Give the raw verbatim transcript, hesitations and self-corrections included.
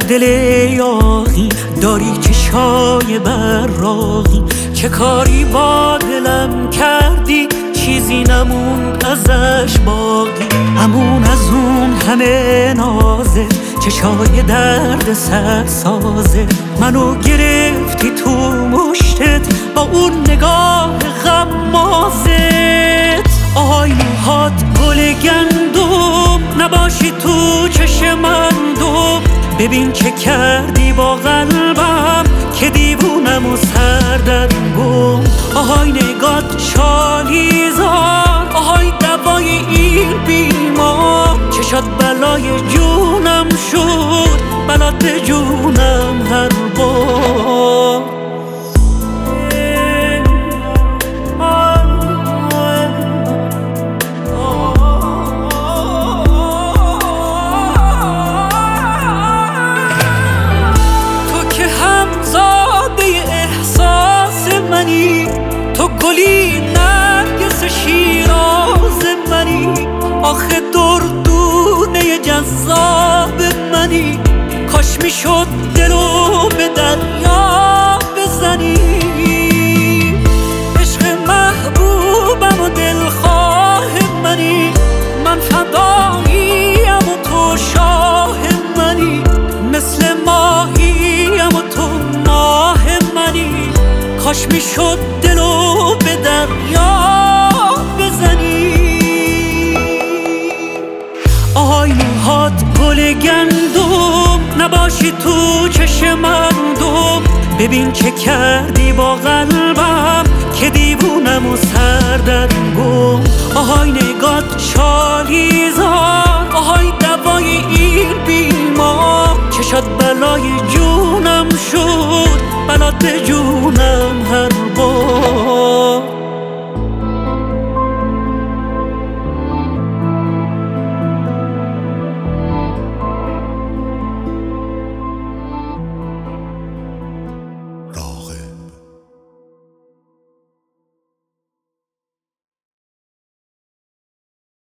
دل یاغی داری چشای براقی، چه کاری با دلم کردی چیزی نموند ازش باقی. امون از اون همه نازه چشای درد سر سازه، منو گرفتی تو مشتت با اون نگاه غمازت. آهای موهات گل گندم نباشی تو چشم من دوم، ببین چه کردی با قلبم که دیوونم و سردرگم. آهای نگات شالیزار، آهای دوای این بیمار، چشات بلای جونم شد بلات جونم هر بار. تو گلی نرگس شیراز منی، آخه دردونه جذاب منی. کاش میشد دلو به دریا بزنی، عشق محبوبم و دلخواه منی. من فداییم و تو شاه منی، مثل ماهیم و تو ماه منی. کاش میشد دلو به دریا بزنی. آهای موهات گل گندم نباشی تو چشم من دوم، ببین چه کردی با قلبم که دیوونم و سردرگم. آهای نگات شالیزار، آهای دوای این بیمار، چشات بلای جونم شد بلات جونم.